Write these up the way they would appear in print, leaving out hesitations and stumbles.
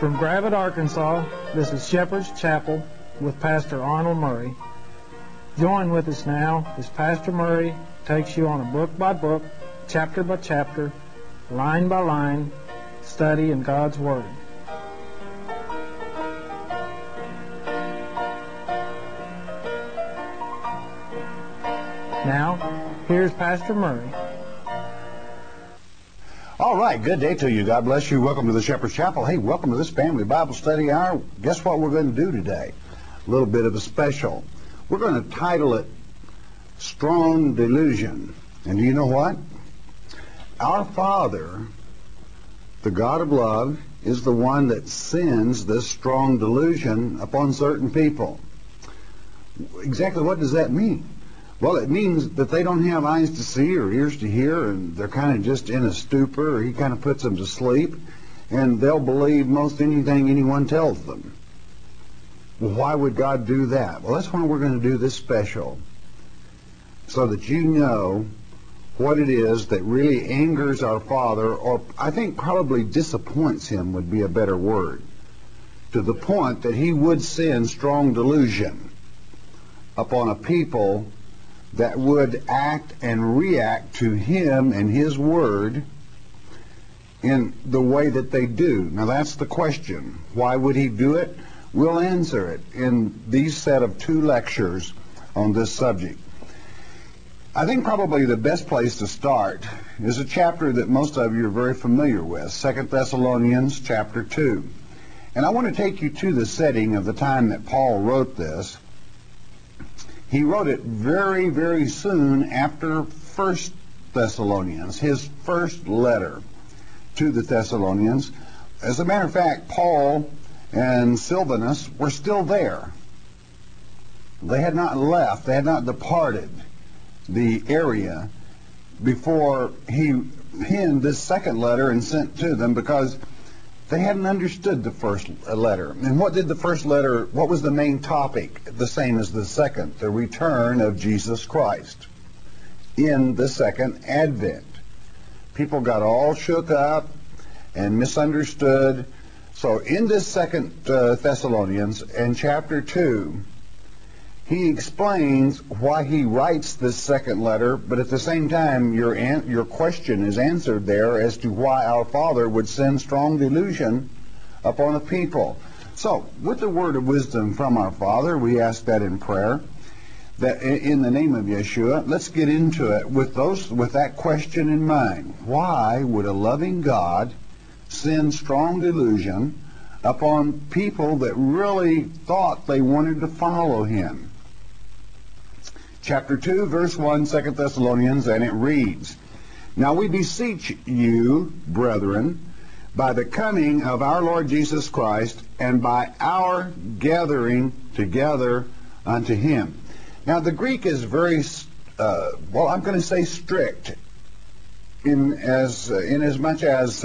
From Gravette, Arkansas, this is Shepherd's Chapel with Pastor Arnold Murray. Join with us now as Pastor Murray takes you on a book-by-book, chapter-by-chapter, line-by-line study in God's Word. Now, here's Pastor Murray. All right, good day to you. God bless you. Welcome to the Shepherd's Chapel. Hey, welcome to this Family Bible Study Hour. Guess what we're going to do today? A little bit of a special. We're going to title it Strong Delusion. And do you know what? Our Father, the God of love, is the one that sends this strong delusion upon certain people. Exactly what does that mean? Well, it means that they don't have eyes to see or ears to hear, and they're kind of just in a stupor, or he kind of puts them to sleep, and they'll believe most anything anyone tells them. Well, why would God do that? Well, that's why we're going to do this special, so that you know what it is that really angers our Father, or I think probably disappoints him would be a better word, to the point that he would send strong delusion upon a people that would act and react to him and his word in the way that they do. Now that's the question. Why would he do it? We'll answer it in these set of 2 lectures on this subject. I think probably the best place to start is a chapter that most of you are very familiar with, 2 Thessalonians chapter 2. And I want to take you to the setting of the time that Paul wrote this. He wrote it very, very soon after 1 Thessalonians, his first letter to the Thessalonians. As a matter of fact, Paul and Silvanus were still there. They had not left, they had not departed the area before he penned this second letter and sent to them, because they hadn't understood the first letter. And what did the first letter, what was the main topic? The same as the second, the return of Jesus Christ in the second advent. People got all shook up and misunderstood. So in this 2 Thessalonians and chapter 2, he explains why he writes this second letter, but at the same time your question is answered there as to why our Father would send strong delusion upon a people. So, with the word of wisdom from our Father, we ask that in prayer, that in the name of Yeshua, let's get into it with that question in mind. Why would a loving God send strong delusion upon people that really thought they wanted to follow him? Chapter 2, verse 1, 2 Thessalonians, and it reads, Now we beseech you, brethren, by the coming of our Lord Jesus Christ, and by our gathering together unto him. Now the Greek is very, I'm going to say strict, in as much as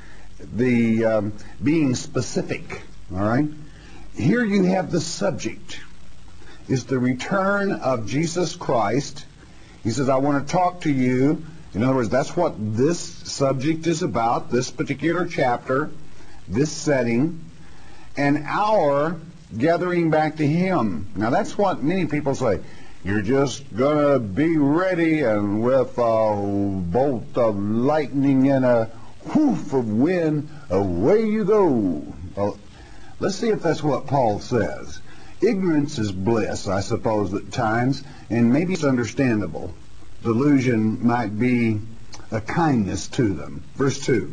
the being specific, all right? Here you have the subject. Is the return of Jesus Christ. He says, I want to talk to you. In other words, that's what this subject is about, this particular chapter, this setting, and our gathering back to him. Now, that's what many people say. You're just going to be ready, and with a bolt of lightning and a whoof of wind, away you go. Well, let's see if that's what Paul says. Ignorance is bliss, I suppose, at times, and maybe it's understandable. Delusion might be a kindness to them. Verse 2.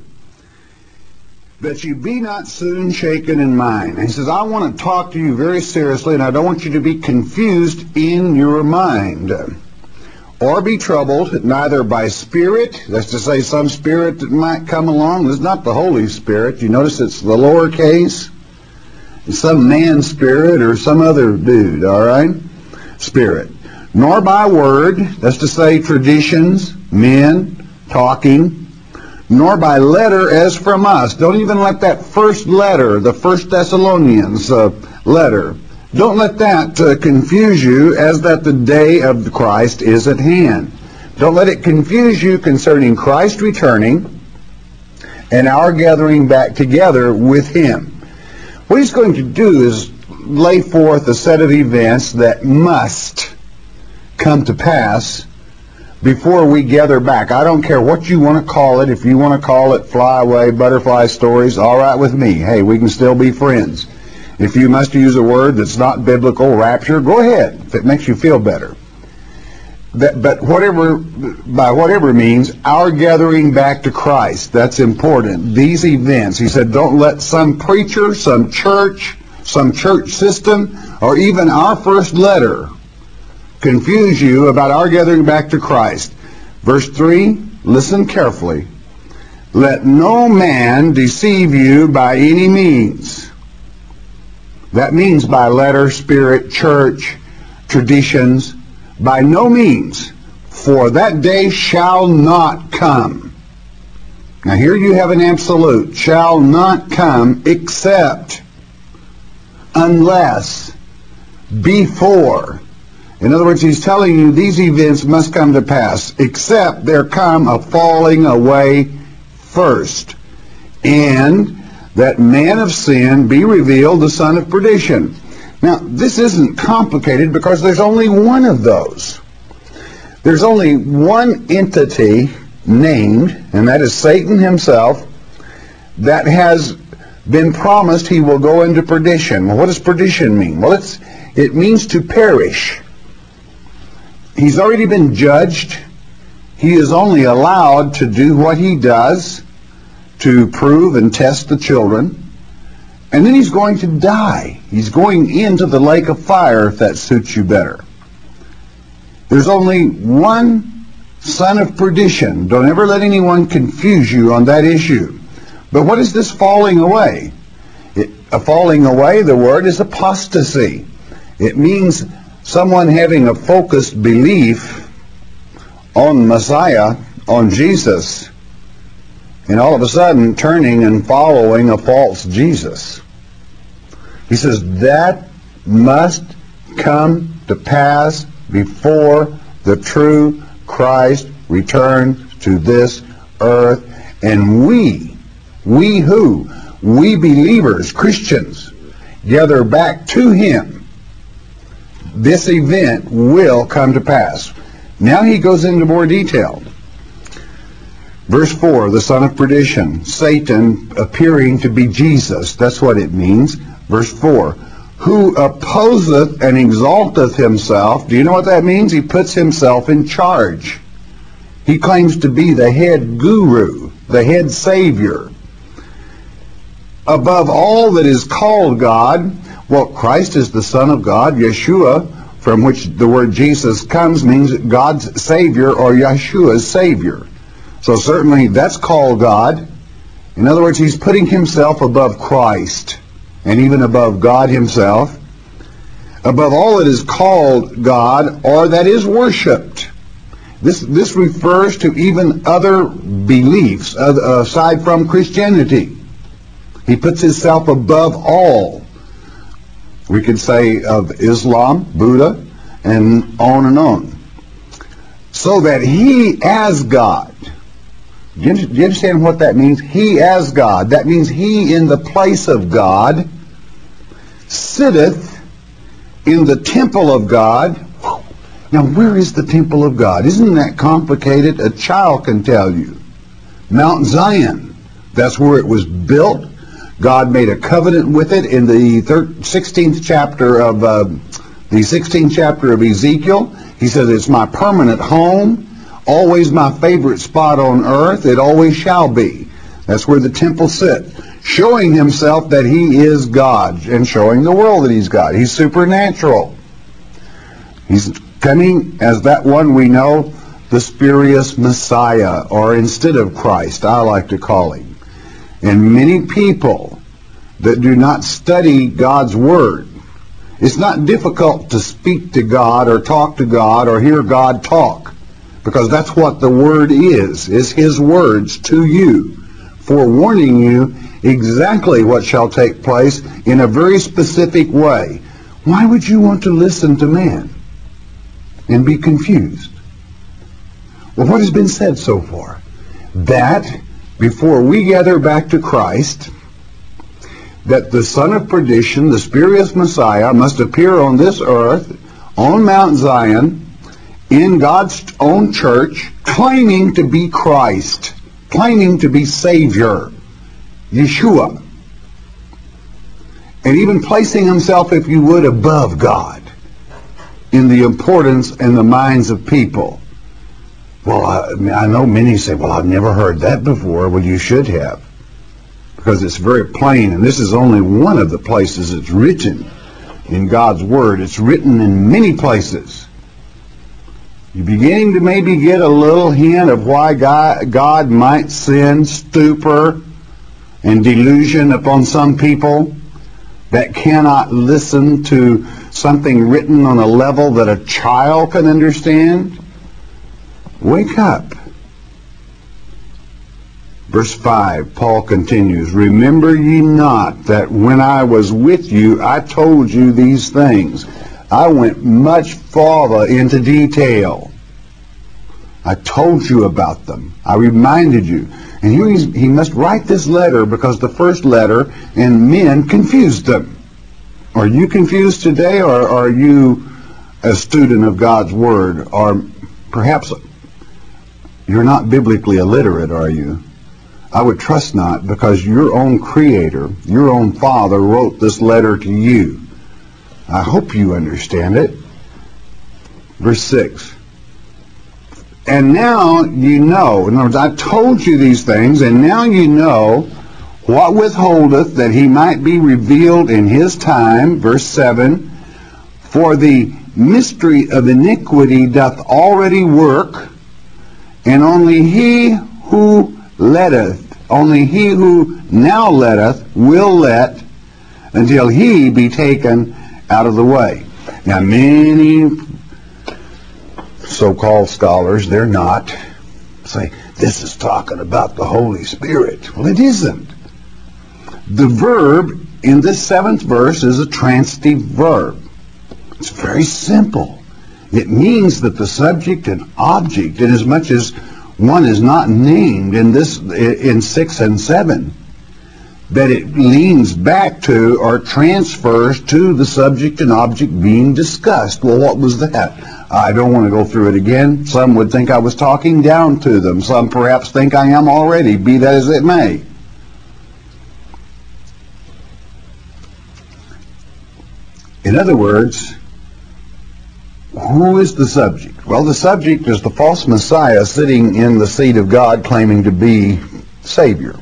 That you be not soon shaken in mind. He says, I want to talk to you very seriously, and I don't want you to be confused in your mind. Or be troubled, neither by spirit, that's to say some spirit that might come along. It's not the Holy Spirit. You notice it's the lowercase. Some man spirit or some other dude, all right? Spirit. Nor by word, that's to say traditions, men, talking, nor by letter as from us. Don't even let that first letter, the 1 Thessalonians letter, don't let that confuse you, as that the day of Christ is at hand. Don't let it confuse you concerning Christ returning and our gathering back together with him. What he's going to do is lay forth a set of events that must come to pass before we gather back. I don't care what you want to call it. If you want to call it flyaway, butterfly stories, all right with me. Hey, we can still be friends. If you must use a word that's not biblical, rapture, go ahead, if it makes you feel better. But by whatever means, our gathering back to Christ, that's important. These events, he said, don't let some preacher, some church system, or even our first letter confuse you about our gathering back to Christ. Verse 3, listen carefully. Let no man deceive you by any means. That means by letter, spirit, church, traditions. By no means, for that day shall not come. Now here you have an absolute. Shall not come except, unless, before. In other words, he's telling you these events must come to pass, except there come a falling away first, and that man of sin be revealed, the son of perdition. Now, this isn't complicated because there's only one of those. There's only one entity named, and that is Satan himself, that has been promised he will go into perdition. Well, what does perdition mean? Well, it means to perish. He's already been judged. He is only allowed to do what he does to prove and test the children. And then he's going to die. He's going into the lake of fire, if that suits you better. There's only one son of perdition. Don't ever let anyone confuse you on that issue. But what is this falling away? A falling away, the word is apostasy. It means someone having a focused belief on Messiah, on Jesus, and all of a sudden turning and following a false Jesus. He says that must come to pass before the true Christ returns to this earth. And we who? We believers, Christians, gather back to him. This event will come to pass. Now he goes into more detail. Verse 4, the son of perdition, Satan appearing to be Jesus. That's what it means. Verse 4, who opposeth and exalteth himself. Do you know what that means? He puts himself in charge. He claims to be the head guru, the head savior. Above all that is called God, well, Christ is the Son of God. Yeshua, from which the word Jesus comes, means God's Savior or Yeshua's Savior. So certainly that's called God. In other words, he's putting himself above Christ and even above God himself. Above all that is called God or that is worshipped. This refers to even other beliefs aside from Christianity. He puts himself above all. We could say of Islam, Buddha, and on. So that he as God. Do you understand what that means? He as God. That means he in the place of God sitteth in the temple of God. Now, where is the temple of God? Isn't that complicated? A child can tell you. Mount Zion. That's where it was built. God made a covenant with it in the 16th chapter of Ezekiel. He says, it's my permanent home, always my favorite spot on earth. It always shall be. That's where the temple sits, showing himself that he is God and showing the world that he's God. He's supernatural. He's coming as that one we know, the spurious Messiah, or instead of Christ, I like to call him. And many people that do not study God's Word, it's not difficult to speak to God or talk to God or hear God talk, because that's what the Word is His words to you, forewarning you exactly what shall take place in a very specific way. Why would you want to listen to man and be confused? Well, what has been said so far? That before we gather back to Christ, that the son of perdition, the spurious Messiah, must appear on this earth, on Mount Zion, in God's own church, claiming to be Christ, claiming to be Savior, Yeshua, and even placing himself, if you would, above God in the importance and the minds of people. Well, I know many say, well, I've never heard that before. Well, you should have, because it's very plain, and this is only one of the places it's written in God's Word. It's written in many places. You're beginning to maybe get a little hint of why God might send stupor and delusion upon some people that cannot listen to something written on a level that a child can understand. Wake up. Verse 5, Paul continues, remember ye not that when I was with you, I told you these things. I went much farther into detail. I told you about them. I reminded you. And here he must write this letter because the first letter and men confused them. Are you confused today, or are you a student of God's Word? Or perhaps you're not biblically illiterate, are you? I would trust not, because your own Creator, your own Father, wrote this letter to you. I hope you understand it. Verse 6. And now you know, in other words, I told you these things, and now you know what withholdeth that he might be revealed in his time. Verse 7. For the mystery of iniquity doth already work, and only he who now letteth, will let, until he be taken out of the way. Now many so-called scholars, they're not, say, this is talking about the Holy Spirit. Well, it isn't. The verb in this 7th verse is a transitive verb. It's very simple. It means that the subject and object, inasmuch as one is not named in 6 and 7, that it leans back to or transfers to the subject and object being discussed. Well, what was that? I don't want to go through it again. Some would think I was talking down to them. Some perhaps think I am already, be that as it may. In other words, who is the subject? Well, the subject is the false Messiah sitting in the seat of God claiming to be Savior.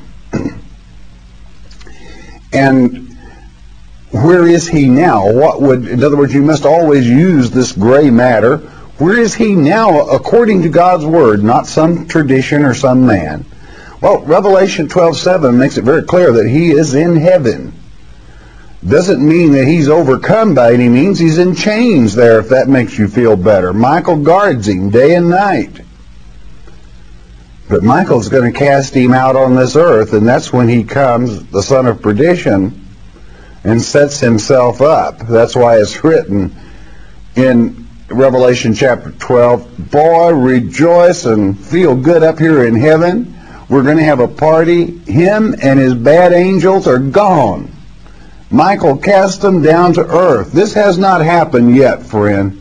And where is he now? In other words, you must always use this gray matter. Where is he now according to God's Word, not some tradition or some man? Well, Revelation 12:7 makes it very clear that he is in heaven. Doesn't mean that he's overcome by any means. He's in chains there, if that makes you feel better. Michael guards him day and night. But Michael's going to cast him out on this earth, and that's when he comes, the son of perdition, and sets himself up. That's why it's written in Revelation chapter 12, boy, rejoice and feel good up here in heaven. We're going to have a party. Him and his bad angels are gone. Michael cast them down to earth. This has not happened yet, friend.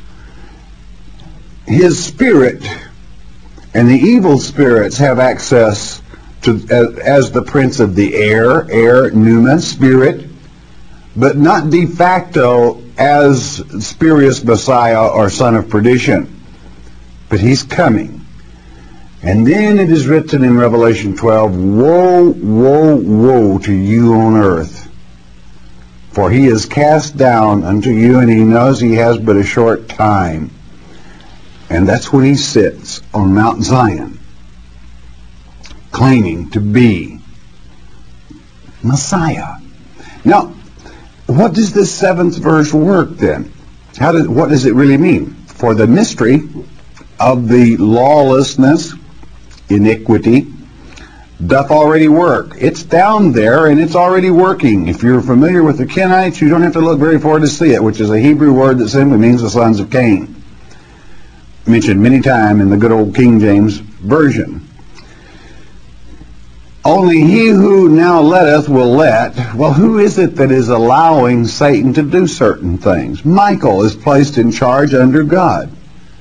His spirit and the evil spirits have access to as the prince of the air, pneuma, spirit, but not de facto as spurious Messiah or son of perdition. But he's coming. And then it is written in Revelation 12, woe, woe, woe to you on earth. For he is cast down unto you, and he knows he has but a short time. And that's when he sits on Mount Zion, claiming to be Messiah. Now, what does this 7th verse work then? What does it really mean? For the mystery of the lawlessness, iniquity, doth already work. It's down there and it's already working. If you're familiar with the Kenites, you don't have to look very far to see it, which is a Hebrew word that simply means the sons of Cain. Mentioned many times in the good old King James Version. Only he who now letteth will let. Well, who is it that is allowing Satan to do certain things? Michael is placed in charge under God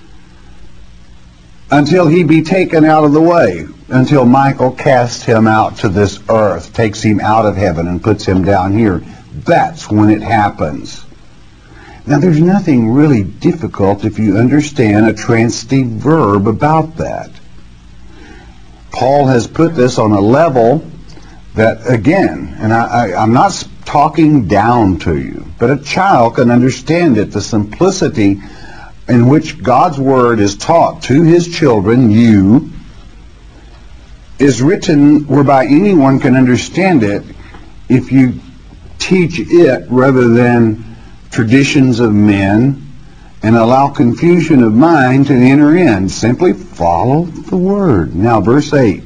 until he be taken out of the way, until Michael casts him out to this earth, takes him out of heaven and puts him down here. That's when it happens. Now, there's nothing really difficult if you understand a transitive verb about that. Paul has put this on a level that, again, and I'm not talking down to you, but a child can understand it, the simplicity in which God's Word is taught to His children, you, is written whereby anyone can understand it if you teach it rather than traditions of men and allow confusion of mind to enter in. Simply follow the Word. Now, verse 8.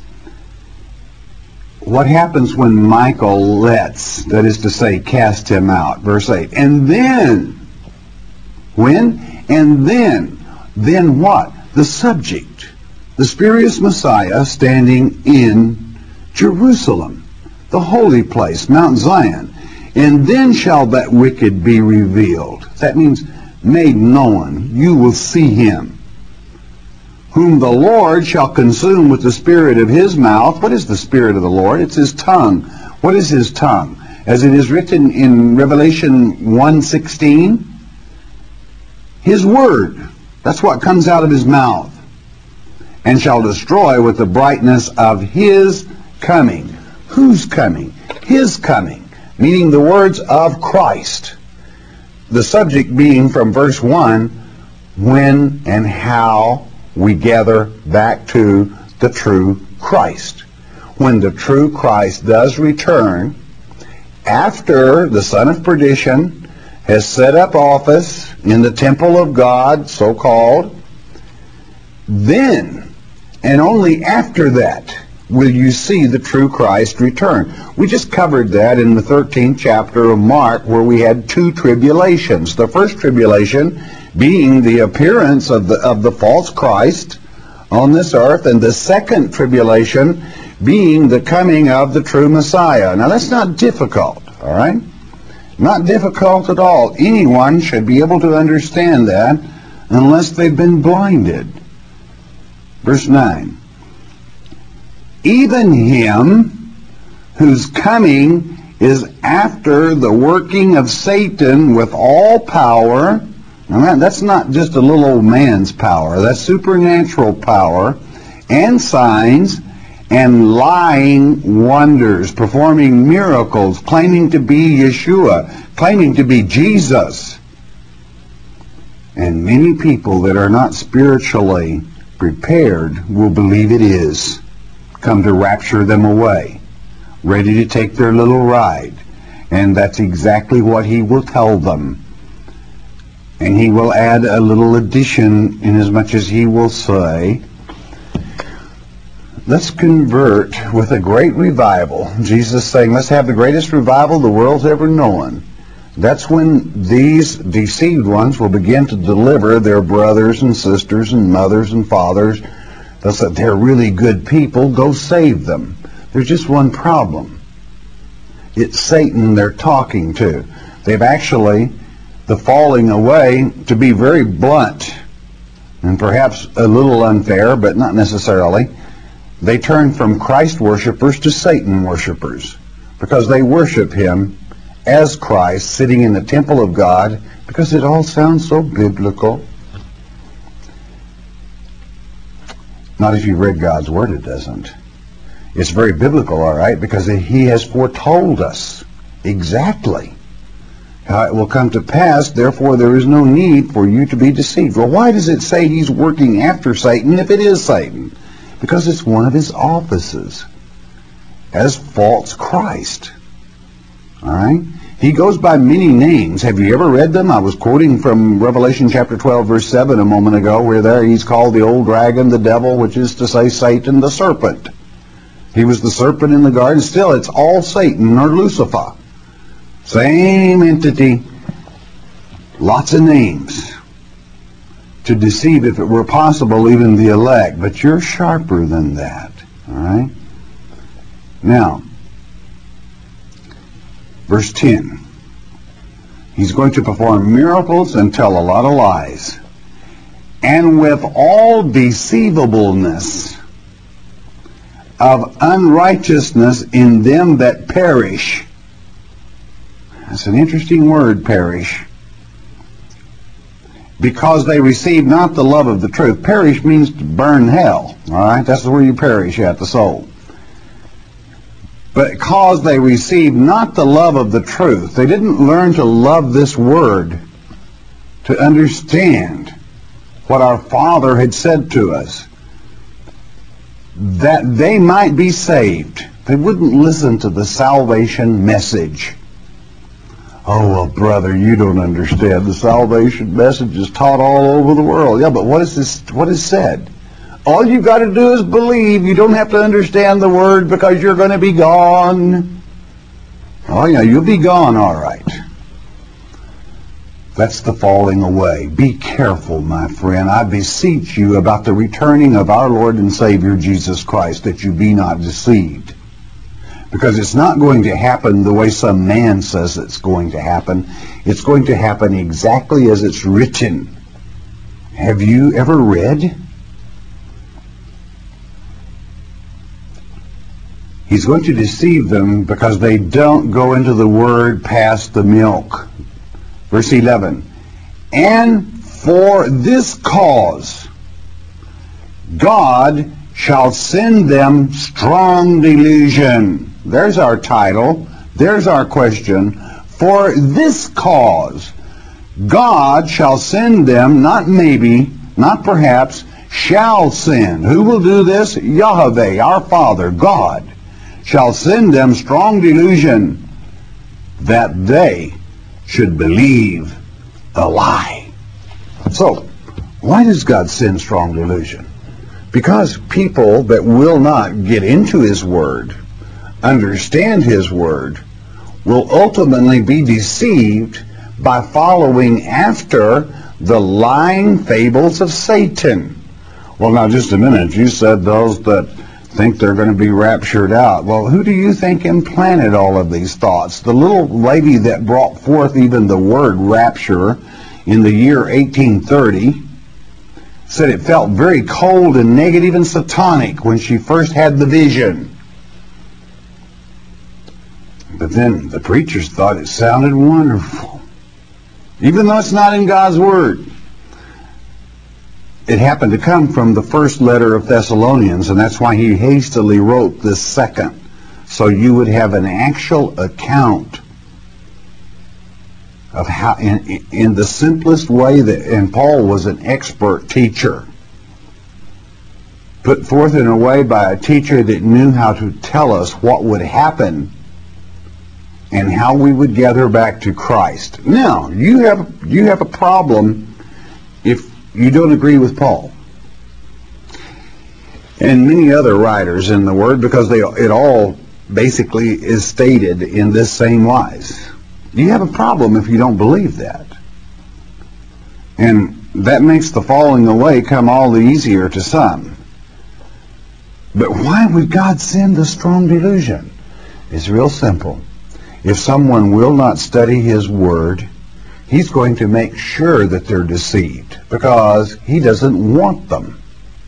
What happens when Michael lets, that is to say, cast him out? Verse 8. And then, when? And then what? The subject, the spurious Messiah standing in Jerusalem, the holy place, Mount Zion. And then shall that wicked be revealed. That means made known. You will see him, whom the Lord shall consume with the spirit of his mouth. What is the spirit of the Lord? It's his tongue. What is his tongue? As it is written in Revelation 1:16, his word. That's what comes out of his mouth. And shall destroy with the brightness of his coming. Whose coming? His coming. Meaning the words of Christ. The subject being from verse 1, when and how we gather back to the true Christ. When the true Christ does return, after the son of perdition has set up office in the temple of God, so-called, then, and only after that, will you see the true Christ return. We just covered that in the 13th chapter of Mark, where we had two tribulations. The first tribulation being the appearance of the false Christ on this earth, and the second tribulation being the coming of the true Messiah. Now, that's not difficult, all right? Not difficult at all. Anyone should be able to understand that unless they've been blinded. Verse 9. Even him whose coming is after the working of Satan with all power. Now, that's not just a little old man's power. That's supernatural power and signs and lying wonders, performing miracles, claiming to be Yeshua, claiming to be Jesus. And many people that are not spiritually prepared will believe it is. Come to rapture them away, ready to take their little ride. And that's exactly what he will tell them. And he will add a little addition inasmuch as he will say, let's convert with a great revival. Jesus saying, let's have the greatest revival the world's ever known. That's when these deceived ones will begin to deliver their brothers and sisters and mothers and fathers. They'll say, they're really good people, go save them. There's just one problem. It's Satan they're talking to. They've actually, the falling away, to be very blunt, and perhaps a little unfair, but not necessarily, they turn from Christ worshipers to Satan worshipers, because they worship him as Christ sitting in the temple of God, because it all sounds so biblical. Not if you read God's Word, it doesn't. It's very biblical, all right, because he has foretold us exactly how it will come to pass. Therefore, there is no need for you to be deceived. Well, why does it say he's working after Satan if it is Satan? Because it's one of his offices as false Christ. All right? He goes by many names. Have you ever read them? I was quoting from Revelation chapter 12, verse 7 a moment ago, where there he's called the old dragon, the devil, which is to say Satan, the serpent. He was the serpent in the garden. Still, it's all Satan or Lucifer. Same entity, lots of names to deceive, if it were possible, even the elect. But you're sharper than that, all right? Now, verse 10. He's going to perform miracles and tell a lot of lies. And with all deceivableness of unrighteousness in them that perish. That's an interesting word, perish. Because they receive not the love of the truth. Perish means to burn hell. All right? That's where you perish at, the soul. But because they received not the love of the truth, they didn't learn to love this word, to understand what our Father had said to us, that they might be saved. They wouldn't listen to the salvation message. Oh, well, brother, you don't understand. The salvation message is taught all over the world. Yeah, but what is said? All you've got to do is believe. You don't have to understand the word because you're going to be gone. Oh, yeah, you'll be gone, all right. That's the falling away. Be careful, my friend. I beseech you about the returning of our Lord and Savior Jesus Christ, that you be not deceived. Because it's not going to happen the way some man says it's going to happen. It's going to happen exactly as it's written. Have you ever read? He's going to deceive them because they don't go into the Word past the milk. Verse 11. And for this cause God shall send them strong delusion. There's our title. There's our question. For this cause God shall send them, not maybe, not perhaps, shall send. Who will do this? Yahweh, our Father, God, shall send them strong delusion, that they should believe the lie. So, why does God send strong delusion? Because people that will not get into His Word, understand His Word, will ultimately be deceived by following after the lying fables of Satan. Well, now, just a minute. You said those that think they're going to be raptured out. Well, who do you think implanted all of these thoughts? The little lady that brought forth even the word rapture in the year 1830 said it felt very cold and negative and satanic when she first had the vision. But then the preachers thought it sounded wonderful, even though it's not in God's Word. It happened to come from the first letter of Thessalonians, and that's why he hastily wrote this second, so you would have an actual account of how, in the simplest way, that, and Paul was an expert teacher, put forth in a way by a teacher that knew how to tell us what would happen and how we would gather back to Christ. Now, you have a problem if you don't agree with Paul and many other writers in the Word, because it all basically is stated in this same wise. You have a problem if you don't believe that. And that makes the falling away come all the easier to some. But why would God send the strong delusion? It's real simple. If someone will not study His Word, He's going to make sure that they're deceived, because He doesn't want them.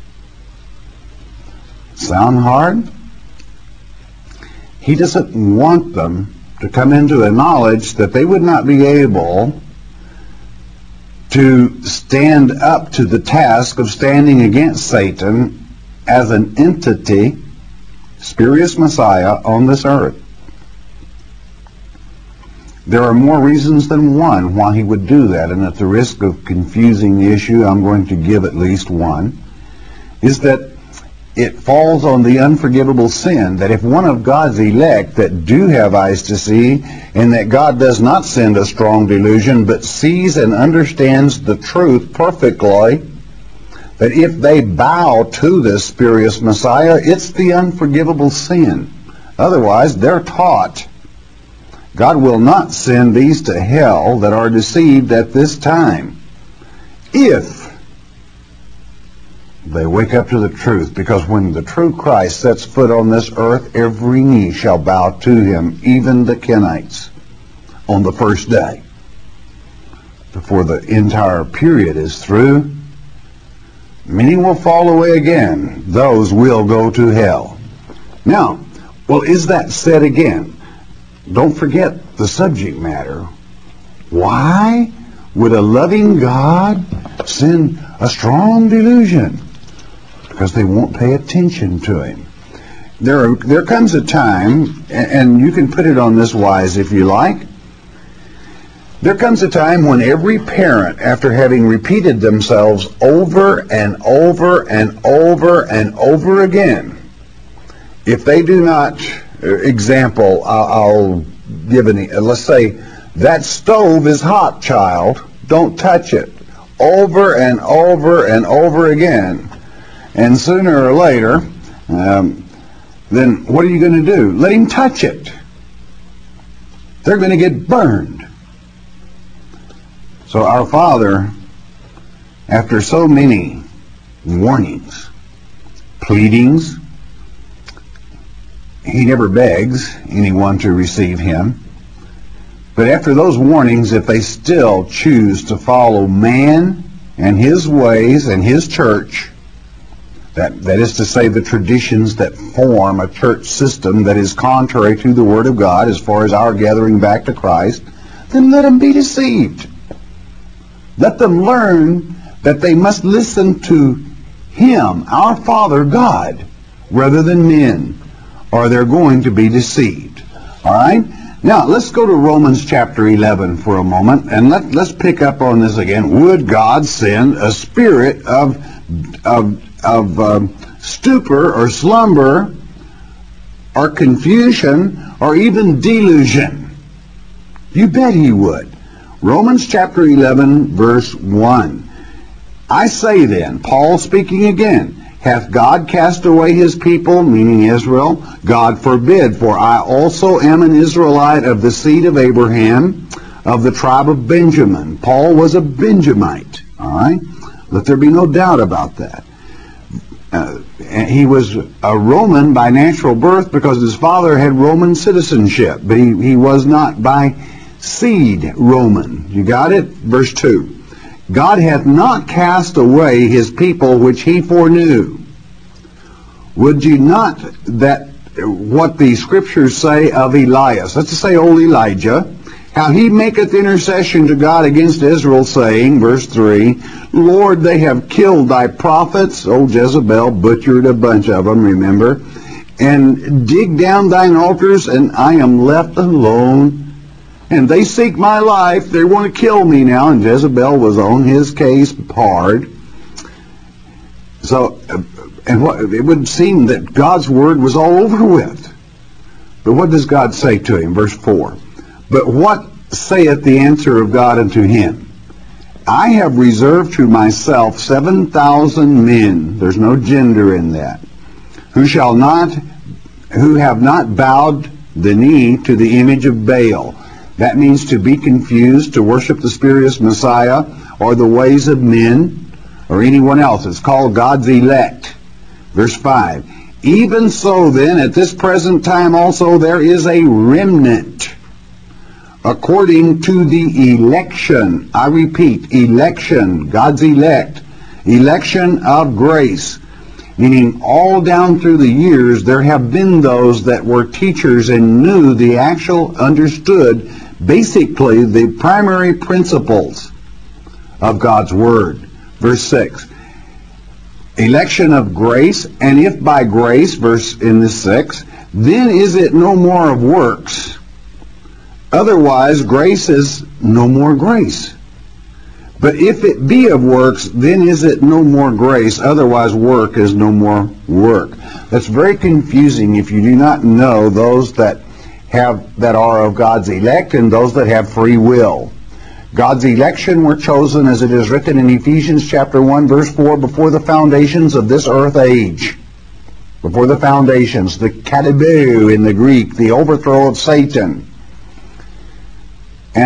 Sound hard? He doesn't want them to come into a knowledge that they would not be able to stand up to the task of standing against Satan as an entity, spurious Messiah, on this earth. There are more reasons than one why he would do that, and at the risk of confusing the issue, I'm going to give at least one, is that it falls on the unforgivable sin that if one of God's elect that do have eyes to see, and that God does not send a strong delusion, but sees and understands the truth perfectly, that if they bow to this spurious Messiah, it's the unforgivable sin. Otherwise, they're taught. God will not send these to hell that are deceived at this time, if They wake up to the truth, because when the true Christ sets foot on this earth, every knee shall bow to him, even the Kenites, on the first day. Before the entire period is through, many will fall away again. Those will go to hell. Now, well, is that said again? Don't forget the subject matter. Why would a loving God send a strong delusion? Because they won't pay attention to him. There comes a time, and you can put it on this wise if you like. There comes a time when every parent, after having repeated themselves over and over and over and over again, if they do not, example, I'll give let's say, that stove is hot, child, don't touch it, over and over and over again, and sooner or later, then what are you going to do? Let him touch it. They're going to get burned. So our Father, after so many warnings, pleadings, he never begs anyone to receive him. But after those warnings, if they still choose to follow man and his ways and his church, that is to say the traditions that form a church system that is contrary to the Word of God as far as our gathering back to Christ, then let them be deceived. Let them learn that they must listen to him, our Father God, rather than men, or they're going to be deceived. All right? Now, let's go to Romans chapter 11 for a moment, and let's pick up on this again. Would God send a spirit of stupor or slumber or confusion or even delusion? You bet he would. Romans chapter 11, verse 1. I say then, Paul speaking again, hath God cast away his people, meaning Israel? God forbid, for I also am an Israelite of the seed of Abraham, of the tribe of Benjamin. Paul was a Benjamite, all right? Let there be no doubt about that. He was a Roman by natural birth because his father had Roman citizenship, but he was not by seed Roman. You got it? Verse 2. God hath not cast away his people which he foreknew. Would you not that what the scriptures say of Elias, that's to say old Elijah, how he maketh intercession to God against Israel, saying, verse 3, Lord, they have killed thy prophets. Old Jezebel butchered a bunch of them, remember, and dig down thine altars, and I am left alone. And they seek my life. They want to kill me now. And Jezebel was on his case hard. So, it would seem that God's word was all over with. But what does God say to him? Verse 4. But what saith the answer of God unto him? I have reserved to myself 7,000 men. There's no gender in that. Who have not bowed the knee to the image of Baal. That means to be confused, to worship the spurious Messiah, or the ways of men, or anyone else. It's called God's elect. Verse 5. Even so then, at this present time also, there is a remnant, according to the election. I repeat, election, God's elect. Election of grace. Meaning all down through the years, there have been those that were teachers and knew the actual, understood, basically the primary principles of God's Word. Verse 6. Election of grace, and if by grace, verse in this 6, then is it no more of works. Otherwise, grace is no more grace. But if it be of works, then is it no more grace. Otherwise, work is no more work. That's very confusing if you do not know those that are of God's elect and those that have free will. God's election were chosen, as it is written in Ephesians chapter 1, verse 4, before the foundations of this earth age. Before the foundations, the katabou in the Greek, the overthrow of Satan.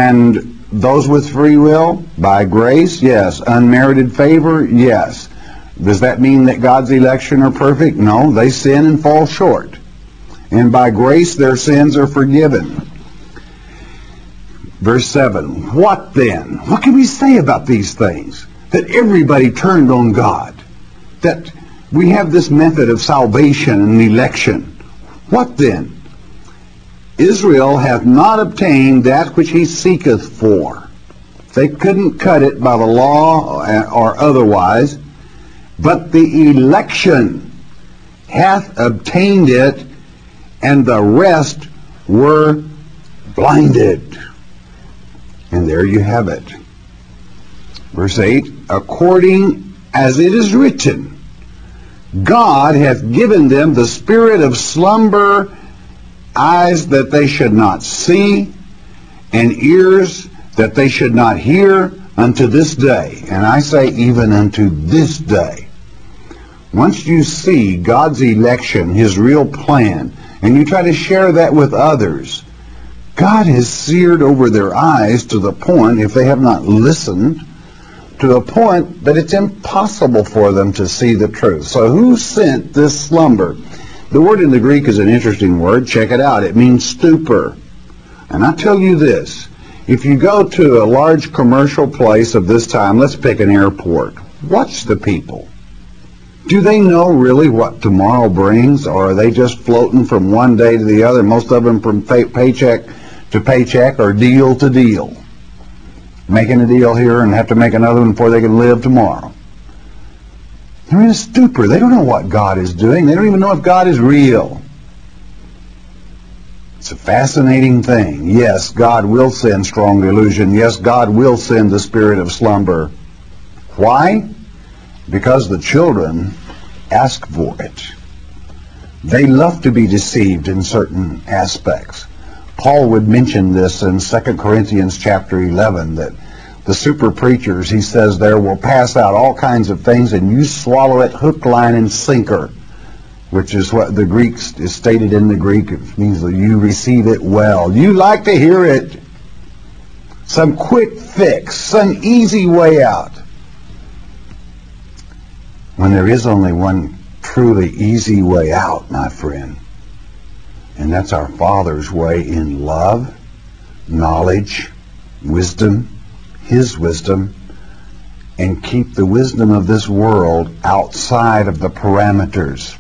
And those with free will, by grace, yes. Unmerited favor, yes. Does that mean that God's election are perfect? No, they sin and fall short. And by grace their sins are forgiven. Verse 7, what then? What can we say about these things? That everybody turned on God. That we have this method of salvation and election. What then? Israel hath not obtained that which he seeketh for. They couldn't cut it by the law or otherwise, but the election hath obtained it, and the rest were blinded. And there you have it. Verse 8, according as it is written, God hath given them the spirit of slumber, eyes that they should not see, and ears that they should not hear, unto this day. And I say even unto this day. Once you see God's election, His real plan, and you try to share that with others, God has seared over their eyes to the point, if they have not listened, to the point that it's impossible for them to see the truth. So who sent this slumber? The word in the Greek is an interesting word. Check it out. It means stupor. And I tell you this, if you go to a large commercial place of this time, let's pick an airport, watch the people. Do they know really what tomorrow brings, or are they just floating from one day to the other, most of them from paycheck to paycheck or deal to deal? Making a deal here and have to make another one before they can live tomorrow. They're in a stupor. They don't know what God is doing. They don't even know if God is real. It's a fascinating thing. Yes, God will send strong delusion. Yes, God will send the spirit of slumber. Why? Because the children ask for it. They love to be deceived in certain aspects. Paul would mention this in 2 Corinthians chapter 11, that the super preachers, he says there, will pass out all kinds of things and you swallow it hook, line, and sinker, which is what the Greek is stated in the Greek. It means that you receive it well. You like to hear it. Some quick fix, some easy way out. When there is only one truly easy way out, my friend, and that's our Father's way in love, knowledge, wisdom, His wisdom, and keep the wisdom of this world outside of the parameters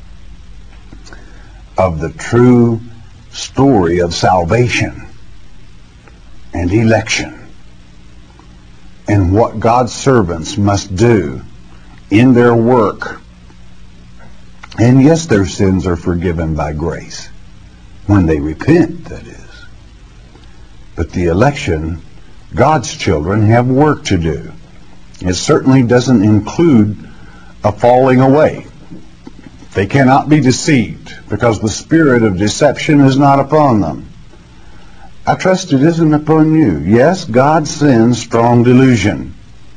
of the true story of salvation and election and what God's servants must do in their work. And yes, their sins are forgiven by grace. When they repent, that is. But the election, God's children have work to do. It certainly doesn't include a falling away. They cannot be deceived because the spirit of deception is not upon them. I trust it isn't upon you. Yes, God sends strong delusion.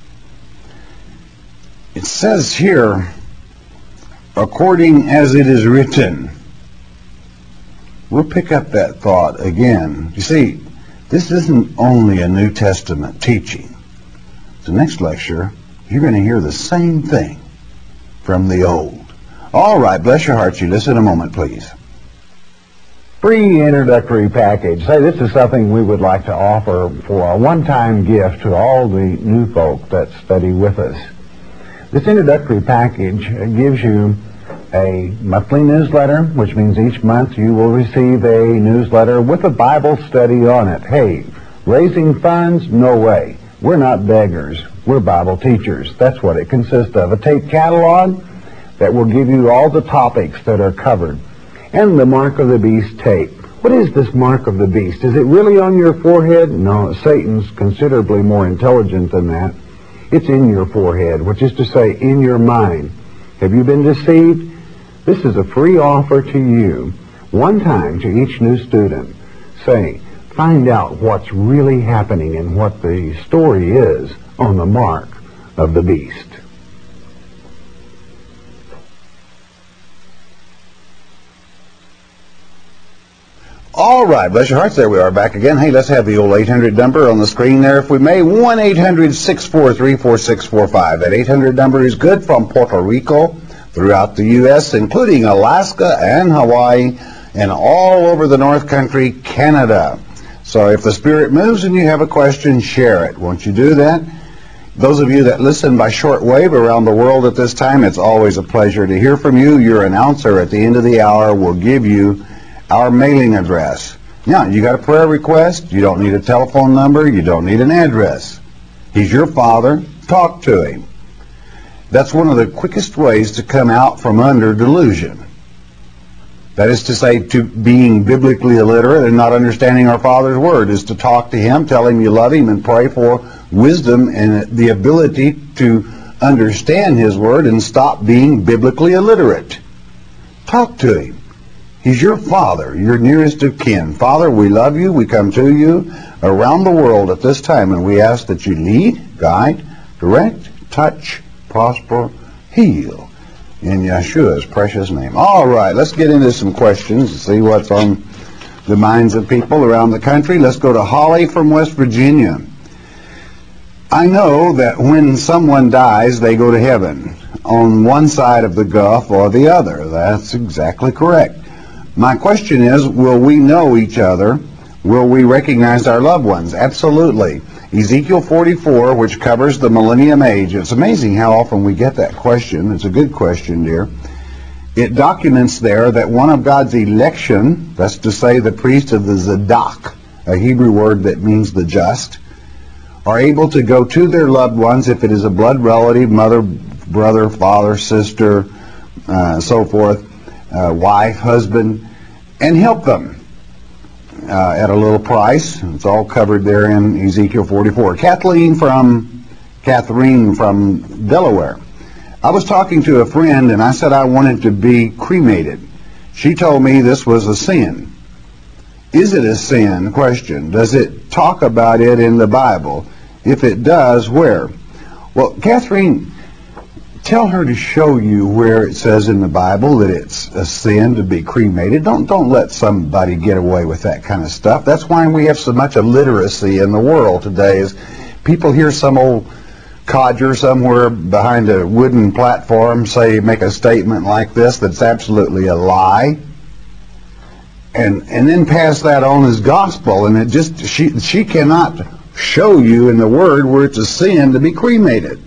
It says here, according as it is written. We'll pick up that thought again. You see, this isn't only a New Testament teaching. The next lecture, you're going to hear the same thing from the Old. All right, bless your hearts. You listen a moment, please. Free introductory package. Say, this is something we would like to offer for a one-time gift to all the new folk that study with us. This introductory package gives you a monthly newsletter, which means each month you will receive a newsletter with a Bible study on it. Hey, raising funds? No way. We're not beggars. We're Bible teachers. That's what it consists of. A tape catalog that will give you all the topics that are covered. And the Mark of the Beast tape. What is this Mark of the Beast? Is it really on your forehead? No, Satan's considerably more intelligent than that. It's in your forehead, which is to say, in your mind. Have you been deceived? This is a free offer to you, one time to each new student. Say, find out what's really happening and what the story is on the Mark of the Beast. All right, bless your hearts. There we are back again. Hey, let's have the old 800 number on the screen there, if we may. 1-800-643-4645. That 800 number is good from Puerto Rico throughout the U.S., including Alaska and Hawaii and all over the North Country, Canada. So if the Spirit moves and you have a question, share it. Won't you do that? Those of you that listen by shortwave around the world at this time, it's always a pleasure to hear from you. Your announcer at the end of the hour will give you our mailing address. Now, you got a prayer request, you don't need a telephone number, you don't need an address. He's your Father. Talk to him. That's one of the quickest ways to come out from under delusion. That is to say, to being biblically illiterate and not understanding our Father's Word is to talk to Him, tell Him you love Him, and pray for wisdom and the ability to understand His Word and stop being biblically illiterate. Talk to Him. He's your Father, your nearest of kin. Father, we love you. We come to you around the world at this time, and we ask that you lead, guide, direct, touch, prosper, heal. In Yeshua's precious name. All right, let's get into some questions and see what's on the minds of people around the country. Let's go to Holly from West Virginia. I know that when someone dies, they go to heaven on one side of the gulf or the other. That's exactly correct. My question is, will we know each other? Will we recognize our loved ones? Absolutely. Ezekiel 44, which covers the millennium age. It's amazing how often we get that question. It's a good question, dear. It documents there that one of God's election, that's to say the priest of the Zadok, a Hebrew word that means the just, are able to go to their loved ones if it is a blood relative, mother, brother, father, sister, so forth, wife, husband, and help them at a little price. It's all covered there in Ezekiel 44. Catherine from Delaware. I was talking to a friend and I said I wanted to be cremated. She told me this was a sin. Is it a sin? Question. Does it talk about it in the Bible? If it does, where? Well, Catherine, tell her to show you where it says in the Bible that it's a sin to be cremated. Don't let somebody get away with that kind of stuff. That's why we have so much illiteracy in the world today, is people hear some old codger somewhere behind a wooden platform make a statement like this that's absolutely a lie, and then pass that on as gospel, and it just she cannot show you in the Word where it's a sin to be cremated.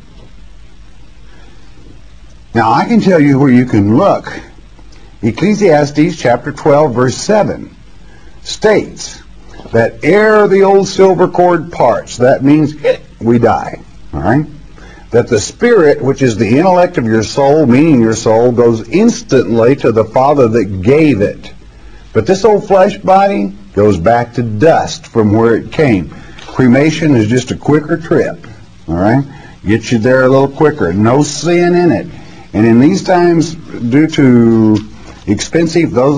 Now, I can tell you where you can look. Ecclesiastes chapter 12, verse 7 states that ere the old silver cord parts, that means we die, all right? That the spirit, which is the intellect of your soul, meaning your soul, goes instantly to the Father that gave it. But this old flesh body goes back to dust from where it came. Cremation is just a quicker trip, all right? Gets you there a little quicker. No sin in it. And in these times, due to expenses, those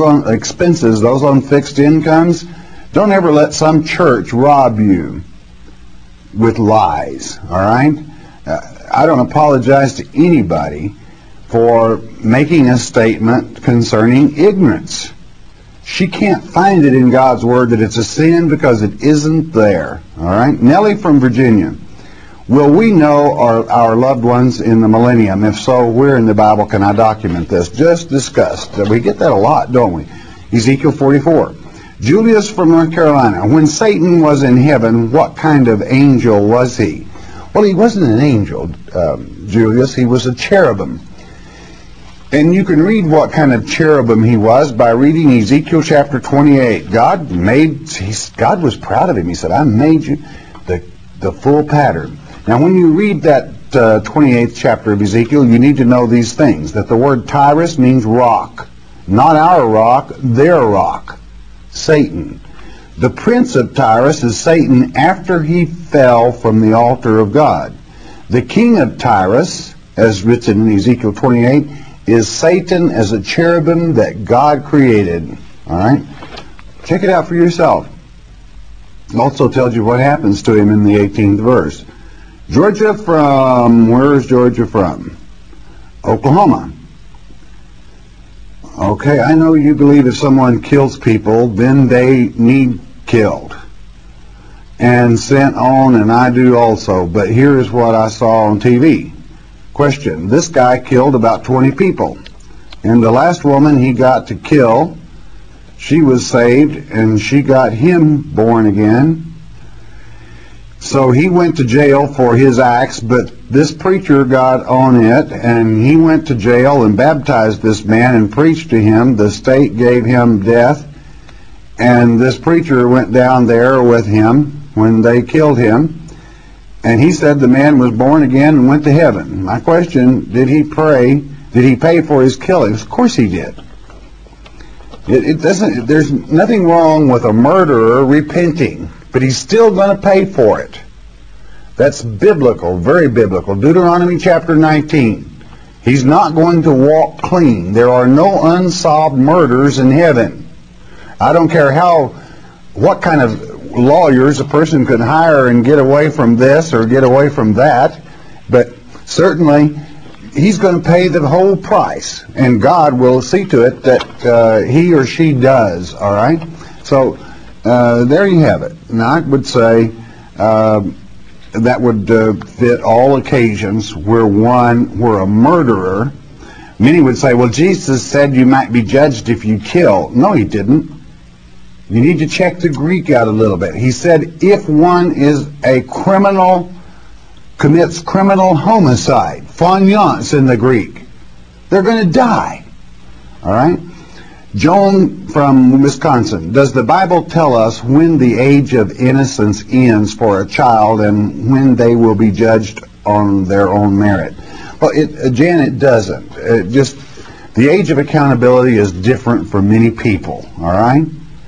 on fixed incomes, don't ever let some church rob you with lies, all right? I don't apologize to anybody for making a statement concerning ignorance. She can't find it in God's Word that it's a sin because it isn't there, all right? Nellie from Virginia. Will we know our loved ones in the millennium? If so, where in the Bible can I document this? Just discussed. We get that a lot, don't we? Ezekiel 44. Julius from North Carolina. When Satan was in heaven, what kind of angel was he? Well, he wasn't an angel, Julius. He was a cherubim. And you can read what kind of cherubim he was by reading Ezekiel chapter 28. God was proud of him. He said, I made you the full pattern. Now, when you read that 28th chapter of Ezekiel, you need to know these things. That the word Tyrus means rock. Not our rock, their rock. Satan. The prince of Tyrus is Satan after he fell from the altar of God. The king of Tyrus, as written in Ezekiel 28, is Satan as a cherubim that God created. All right? Check it out for yourself. It also tells you what happens to him in the 18th verse. Georgia from, where is Georgia from? Oklahoma. Okay, I know you believe if someone kills people, then they need killed and sent on, and I do also. But here is what I saw on TV. Question: this guy killed about 20 people, and the last woman he got to kill, she was saved, and she got him born again. So he went to jail for his acts, but this preacher got on it, and he went to jail and baptized this man and preached to him. The state gave him death, and this preacher went down there with him when they killed him, and he said the man was born again and went to heaven. My question, did he pray? Did he pay for his killings? Of course he did. There's nothing wrong with a murderer repenting, but he's still going to pay for it. That's biblical, very biblical. Deuteronomy chapter 19. He's not going to walk clean. There are no unsolved murders in heaven. I don't care what kind of lawyers a person could hire and get away from this or get away from that, but certainly he's going to pay the whole price, and God will see to it that he or she does, all right? So there you have it. And I would say that would fit all occasions where a murderer. Many would say, well, Jesus said you might be judged if you kill. No, he didn't. You need to check the Greek out a little bit. He said if one is a criminal, commits criminal homicide, phonios in the Greek, they're going to die. All right? Joan from Wisconsin, does the Bible tell us when the age of innocence ends for a child and when they will be judged on their own merit? Well, Jan, it doesn't. The age of accountability is different for many people. All right?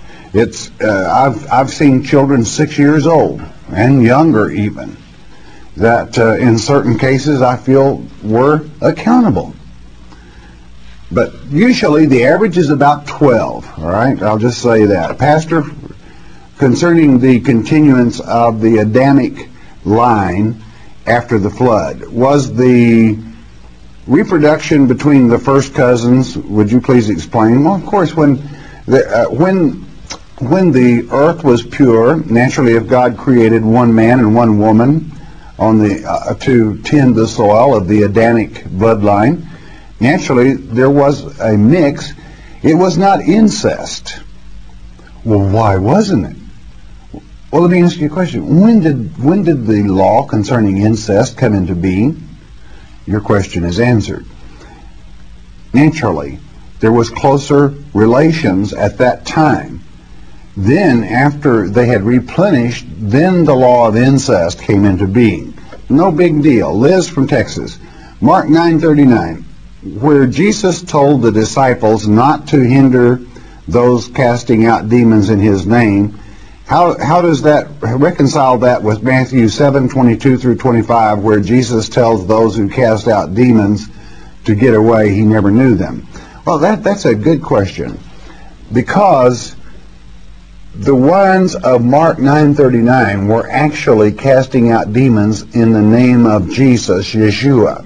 I've seen children 6 years old and younger even that in certain cases I feel were accountable. But usually the average is about 12, all right? I'll just say that. Pastor, concerning the continuance of the Adamic line after the flood, was the reproduction between the first cousins, would you please explain? Well, of course, when the earth was pure, naturally if God created one man and one woman to tend the soil of the Adamic bloodline, naturally, there was a mix. It was not incest. Well, why wasn't it? Well, let me ask you a question. When did the law concerning incest come into being? Your question is answered. Naturally, there was closer relations at that time. Then, after they had replenished, then the law of incest came into being. No big deal. Liz from Texas. Mark 9:39. Where Jesus told the disciples not to hinder those casting out demons in his name, how does that reconcile that with Matthew 7:22 through 25, where Jesus tells those who cast out demons to get away, he never knew them? Well, that's a good question, because the ones of Mark 9:39 were actually casting out demons in the name of Jesus, Yeshua.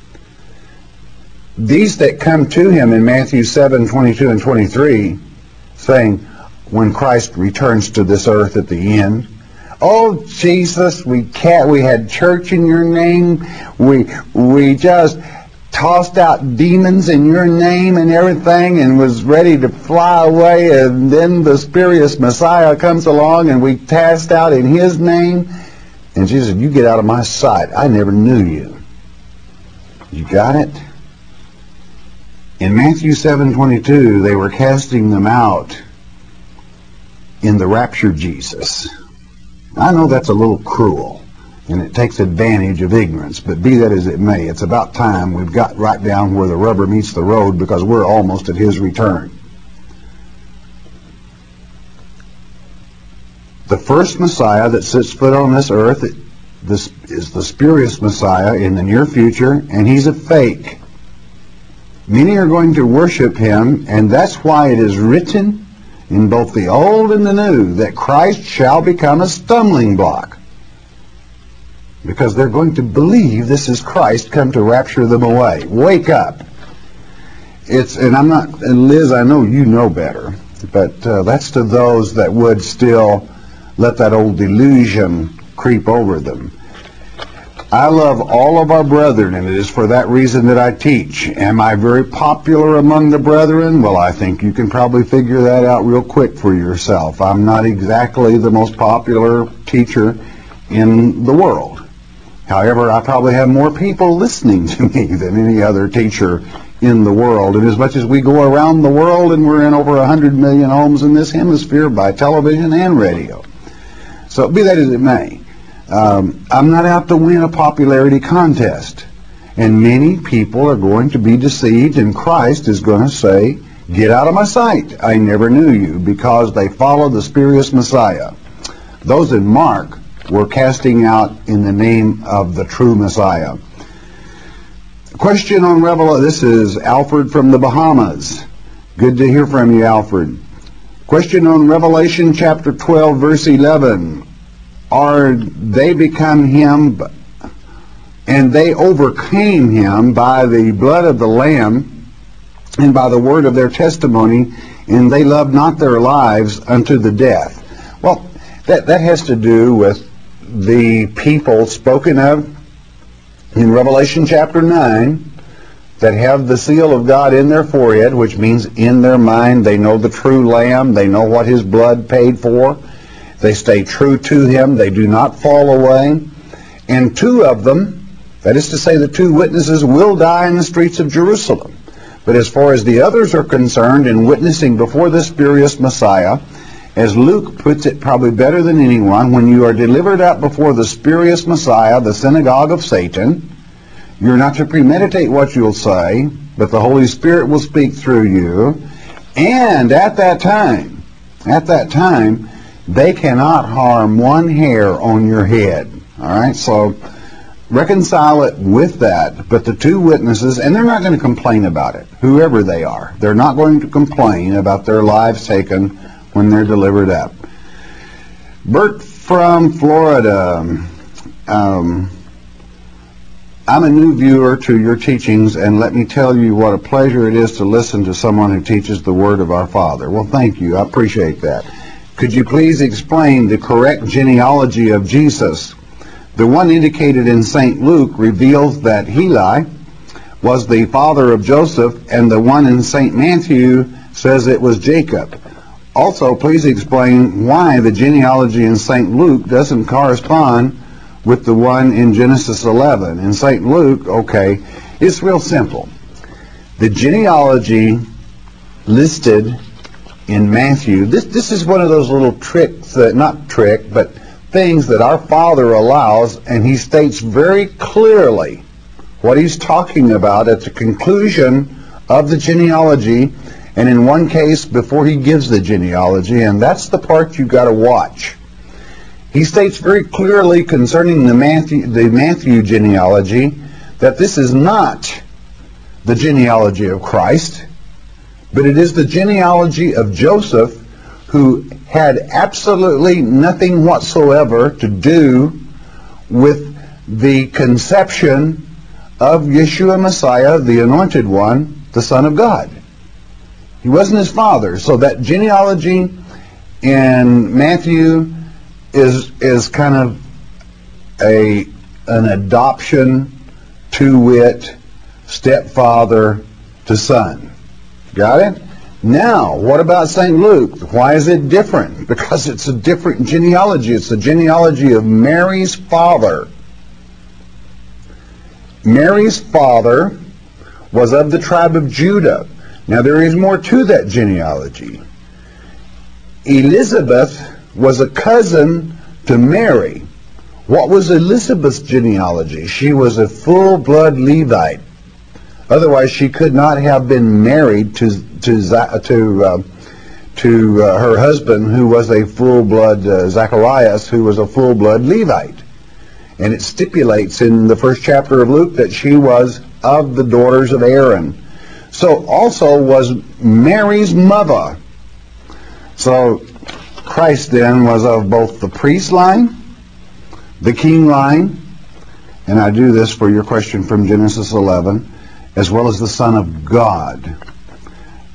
These that come to him in Matthew 7:22 and 23, saying, when Christ returns to this earth at the end, oh, Jesus, we had church in your name, we just tossed out demons in your name and everything and was ready to fly away, and then the spurious Messiah comes along and we cast out in his name, and Jesus said, you get out of my sight, I never knew you. You got it? In Matthew 7:22, they were casting them out in the rapture Jesus. I know that's a little cruel, and it takes advantage of ignorance, but be that as it may, it's about time we've got right down where the rubber meets the road, because we're almost at his return. The first Messiah that sets foot on this earth, this is the spurious Messiah in the near future, and he's a fake. Many are going to worship him, and that's why it is written in both the Old and the New that Christ shall become a stumbling block. Because they're going to believe this is Christ come to rapture them away. Wake up. and Liz, I know you know better, but that's to those that would still let that old delusion creep over them. I love all of our brethren, and it is for that reason that I teach. Am I very popular among the brethren? Well, I think you can probably figure that out real quick for yourself. I'm not exactly the most popular teacher in the world. However, I probably have more people listening to me than any other teacher in the world. And as much as we go around the world, and we're in over 100 million homes in this hemisphere by television and radio. So be that as it may, I'm not out to win a popularity contest. And many people are going to be deceived, and Christ is going to say, "Get out of my sight, I never knew you," because they follow the spurious Messiah. Those in Mark were casting out in the name of the true Messiah. Question on Revelation. This is Alfred from the Bahamas. Good to hear from you, Alfred. Question on Revelation chapter 12, verse 11. Are they become him, and they overcame him by the blood of the Lamb and by the word of their testimony, and they loved not their lives unto the death? Well, that has to do with the people spoken of in Revelation chapter 9 that have the seal of God in their forehead, which means in their mind they know the true Lamb, they know what his blood paid for, they stay true to him, they do not fall away. And two of them, that is to say the two witnesses, will die in the streets of Jerusalem. But as far as the others are concerned in witnessing before the spurious Messiah, as Luke puts it probably better than anyone, when you are delivered up before the spurious Messiah, the synagogue of Satan, you're not to premeditate what you'll say, but the Holy Spirit will speak through you. And at that time, they cannot harm one hair on your head. All right, so reconcile it with that. But the two witnesses, and they're not going to complain about it, whoever they are. They're not going to complain about their lives taken when they're delivered up. Bert from Florida. I'm a new viewer to your teachings, and let me tell you what a pleasure it is to listen to someone who teaches the Word of our Father. Well, thank you. I appreciate that. Could you please explain the correct genealogy of Jesus? The one indicated in St. Luke reveals that Heli was the father of Joseph, and the one in St. Matthew says it was Jacob. Also, please explain why the genealogy in St. Luke doesn't correspond with the one in Genesis 11. In St. Luke, okay, it's real simple. The genealogy listed in Matthew, this is one of those little tricks, not trick, but things that our Father allows, and he states very clearly what he's talking about at the conclusion of the genealogy, and in one case before he gives the genealogy, and that's the part you've got to watch. He states very clearly concerning the Matthew genealogy that this is not the genealogy of Christ, but it is the genealogy of Joseph, who had absolutely nothing whatsoever to do with the conception of Yeshua Messiah, the Anointed One, the Son of God. He wasn't his father. So that genealogy in Matthew is kind of an adoption, to wit, stepfather to son. Got it? Now, what about St. Luke? Why is it different? Because it's a different genealogy. It's the genealogy of Mary's father. Mary's father was of the tribe of Judah. Now, there is more to that genealogy. Elizabeth was a cousin to Mary. What was Elizabeth's genealogy? She was a full-blood Levite. Otherwise, she could not have been married to her husband, who was a full-blood Zacharias, who was a full-blood Levite. And it stipulates in the first chapter of Luke that she was of the daughters of Aaron. So also was Mary's mother. So Christ then was of both the priest line, the king line, and I do this for your question from Genesis 11, as well as the Son of God.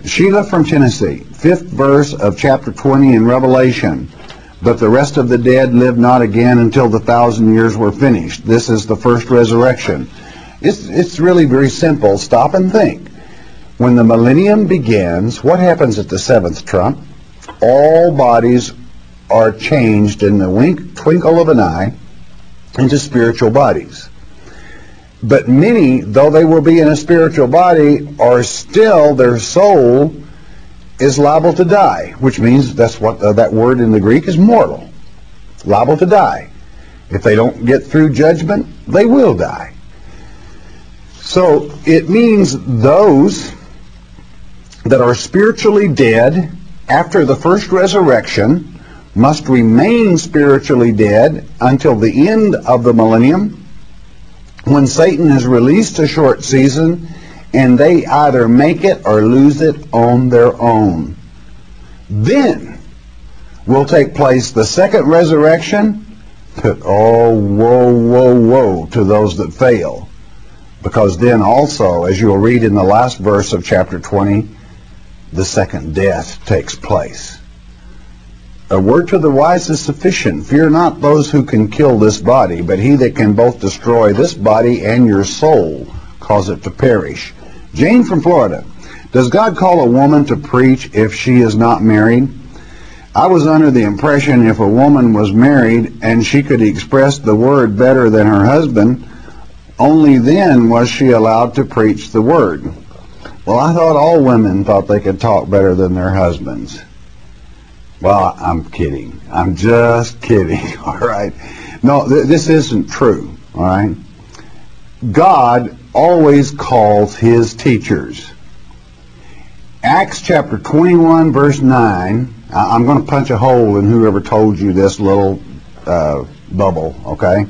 Sheila from Tennessee, 5th verse of chapter 20 in Revelation. But the rest of the dead lived not again until the 1,000 years were finished. This is the first resurrection. It's really very simple. Stop and think. When the millennium begins, what happens at the 7th trump? All bodies are changed in the twinkle of an eye into spiritual bodies. But many, though they will be in a spiritual body, are still, their soul is liable to die, which means that's what that word in the Greek is, mortal. Liable to die. If they don't get through judgment, they will die. So it means those that are spiritually dead after the first resurrection must remain spiritually dead until the end of the millennium, when Satan is released a short season and they either make it or lose it on their own. Then will take place the second resurrection. Oh, woe, woe, woe to those that fail. Because then also, as you'll read in the last verse of chapter 20, the second death takes place. A word to the wise is sufficient. Fear not those who can kill this body, but he that can both destroy this body and your soul, cause it to perish. Jane from Florida. Does God call a woman to preach if she is not married? I was under the impression if a woman was married and she could express the word better than her husband, only then was she allowed to preach the word. Well, I thought all women thought they could talk better than their husbands. Well, I'm kidding. I'm just kidding, all right? No, this isn't true, all right? God always calls his teachers. Acts chapter 21, verse 9. I'm going to punch a hole in whoever told you this little bubble, okay?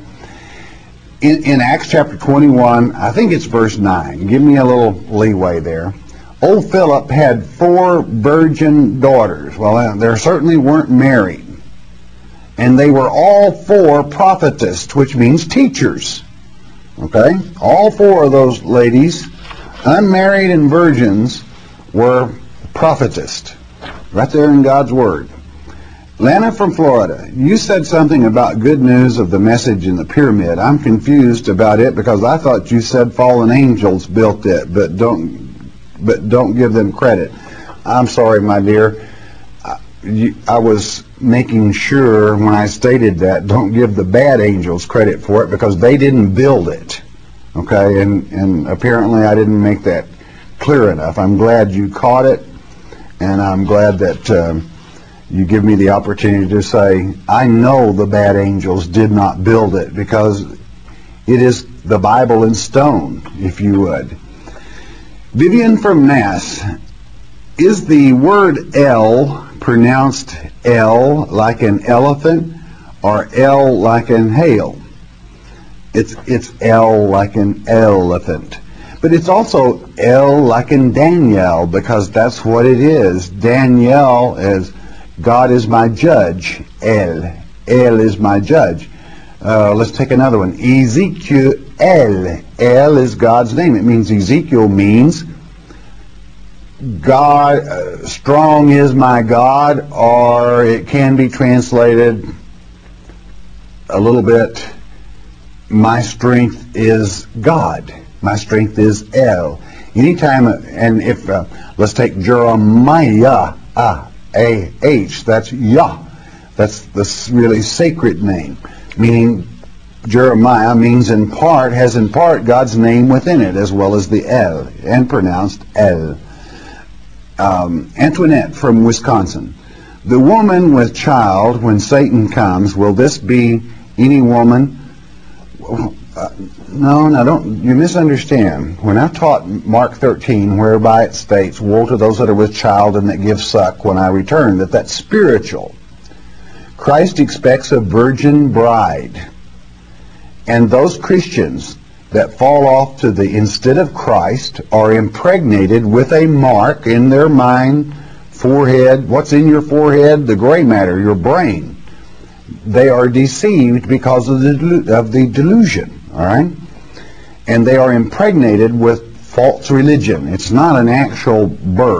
In Acts chapter 21, I think it's verse 9. Give me a little leeway there. Old Philip had 4 virgin daughters. Well, they certainly weren't married. And they were all 4 prophetess, which means teachers. Okay? All 4 of those ladies, unmarried and virgins, were prophetess. Right there in God's Word. Lana from Florida, you said something about good news of the message in the pyramid. I'm confused about it because I thought you said fallen angels built it, but don't give them credit. I'm sorry, my dear. I was making sure when I stated that, don't give the bad angels credit for it because they didn't build it. Okay, and apparently I didn't make that clear enough. I'm glad you caught it, and I'm glad that you give me the opportunity to say, I know the bad angels did not build it because it is the Bible in stone, if you would. Vivian from Nass, is the word L pronounced L like an elephant or L like an hail? It's L like an elephant. But it's also L like in Daniel because that's what it is. Daniel is God is my judge. El is my judge. Let's take another one. Ezekiel. El is God's name. It means Ezekiel means God, strong is my God, or it can be translated a little bit, my strength is God. My strength is El. Anytime, and if, let's take Jeremiah, A-H, that's Yah. That's the really sacred name, meaning Jeremiah means has in part God's name within it, as well as the El, and pronounced El. Antoinette from Wisconsin. The woman with child, when Satan comes, will this be any woman? No, don't. You misunderstand. When I taught Mark 13, whereby it states, woe to those that are with child and that give suck when I return, that's spiritual. Christ expects a virgin bride. And those Christians that fall off to the instead of Christ are impregnated with a mark in their mind, forehead. What's in your forehead? The gray matter, your brain. They are deceived because of the delusion, all right? And they are impregnated with false religion. It's not an actual birth.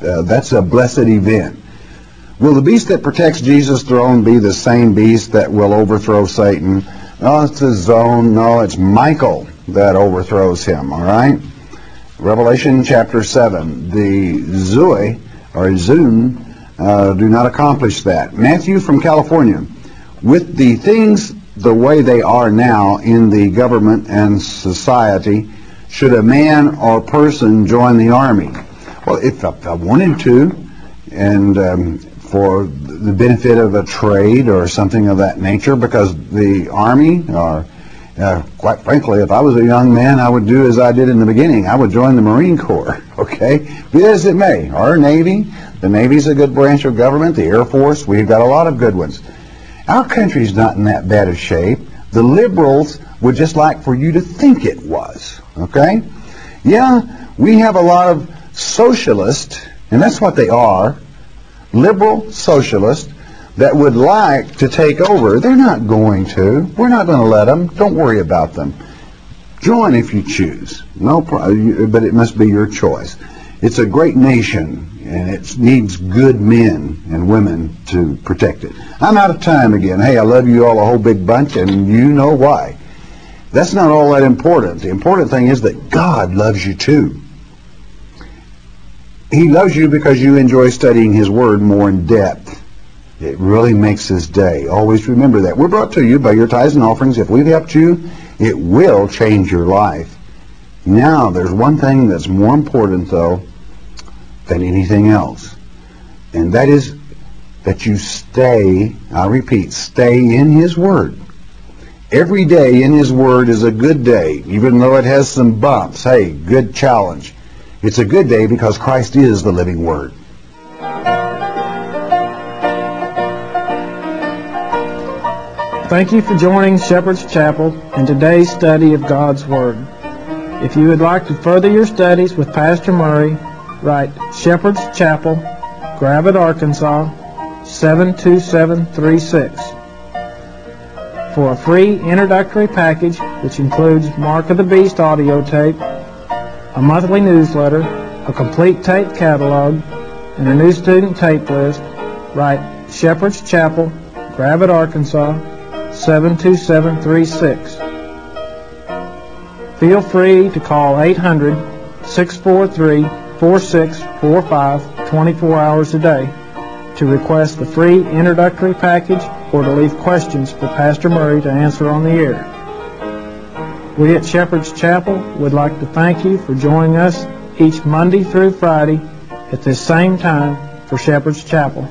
That's a blessed event. Will the beast that protects Jesus' throne be the same beast that will overthrow Satan? No, it's the zone. No, it's Michael that overthrows him, all right? Revelation chapter 7. The Zui, or Zun, do not accomplish that. Matthew from California. With the things the way they are now in the government and society, should a man or person join the army? Well, if I wanted to, and for the benefit of a trade or something of that nature, because the army, or quite frankly, if I was a young man, I would do as I did in the beginning. I would join the Marine Corps, okay? Be that as it may. Our Navy, the Navy's a good branch of government. The Air Force, we've got a lot of good ones. Our country's not in that bad of shape. The liberals would just like for you to think it was, okay? Yeah, we have a lot of socialists, and that's what they are, liberal socialists, that would like to take over. They're not going to. We're not going to let them. Don't worry about them. Join if you choose. No problem, but it must be your choice. It's a great nation, and it needs good men and women to protect it. I'm out of time again. Hey, I love you all a whole big bunch, and you know why. That's not all that important. The important thing is that God loves you too. He loves you because you enjoy studying His Word more in depth. It really makes His day. Always remember that. We're brought to you by your tithes and offerings. If we've helped you, it will change your life. Now, there's one thing that's more important, though, than anything else. And that is that you stay, I repeat, stay in His Word. Every day in His Word is a good day, even though it has some bumps. Hey, good challenge. It's a good day because Christ is the living Word. Thank you for joining Shepherd's Chapel in today's study of God's Word. If you would like to further your studies with Pastor Murray, write Shepherd's Chapel, Gravette, Arkansas, 72736. For a free introductory package, which includes Mark of the Beast audio tape, a monthly newsletter, a complete tape catalog, and a new student tape list, write Shepherd's Chapel, Gravette, Arkansas, 72736. Feel free to call 800-643-4645 24 hours a day to request the free introductory package or to leave questions for Pastor Murray to answer on the air. We at Shepherd's Chapel would like to thank you for joining us each Monday through Friday at this same time for Shepherd's Chapel.